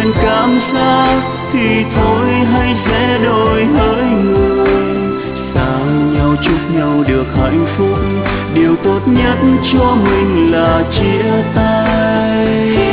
quên cảm giác thì thôi hãy rẽ đôi hỡi người. Sao nhau chúc nhau được hạnh phúc, điều tốt nhất cho mình là chia tay.